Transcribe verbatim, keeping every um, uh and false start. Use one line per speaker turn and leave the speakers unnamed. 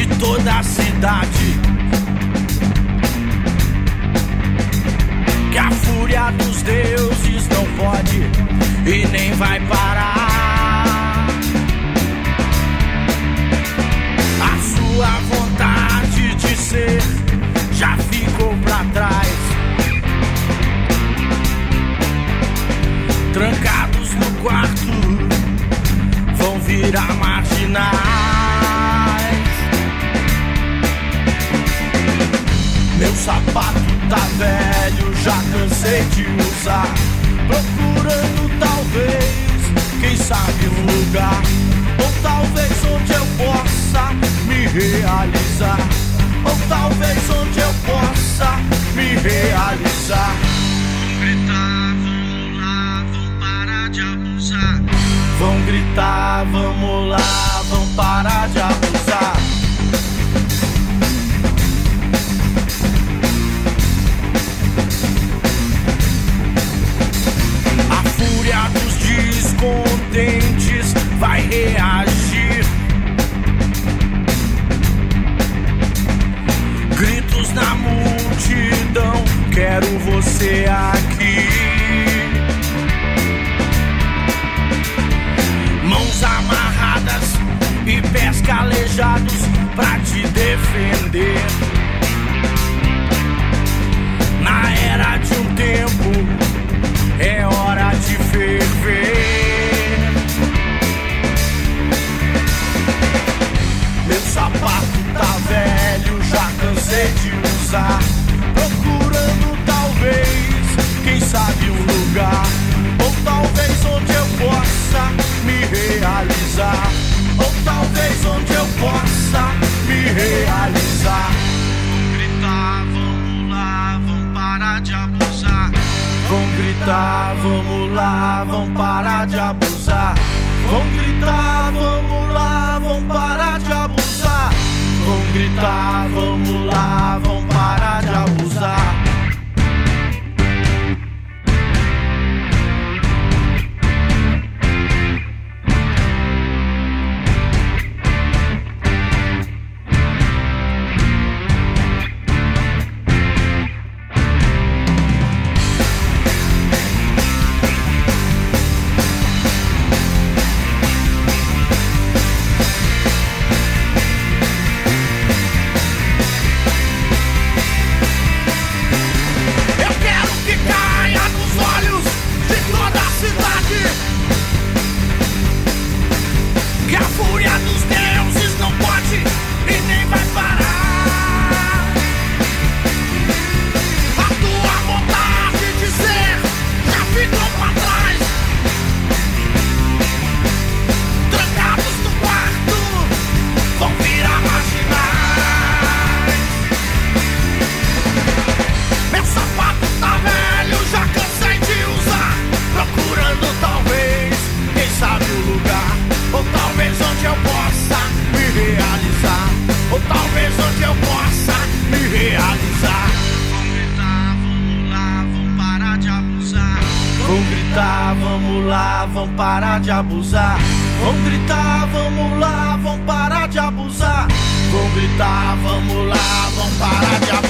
de toda a cidade, que a fúria dos deuses não pode e nem vai parar. A sua vontade de ser já ficou pra trás. Trancados no quarto, vão virar marginais. Meu sapato tá velho, já cansei de usar. Procurando talvez, quem sabe um lugar, ou talvez onde eu possa me realizar, ou talvez onde eu possa me realizar. Vão gritar, vamos lá, vão parar de abusar. Vão gritar, vamos lá, vão parar de abusar. A fúria dos descontentes vai reagir. Gritos na multidão, quero você aqui. Mãos amarradas e pés calejados pra te defender. Na era de um tempo, é hora de ferver. Meu sapato tá velho, já cansei de usar. Procurando talvez, quem sabe um lugar, ou talvez onde eu possa me realizar, ou talvez onde eu possa me realizar. Vão gritar, vamos lá, vão parar de abusar. Vão gritar, vamos lá, vão parar de abusar. Vão gritar, vamos lá, vão parar de abusar. Vão gritar, vamos lá, vão parar de abusar. Vão parar de abusar. Vão gritar, vamos lá, vão parar de abusar. Vão gritar, vamos lá, vão parar de abusar.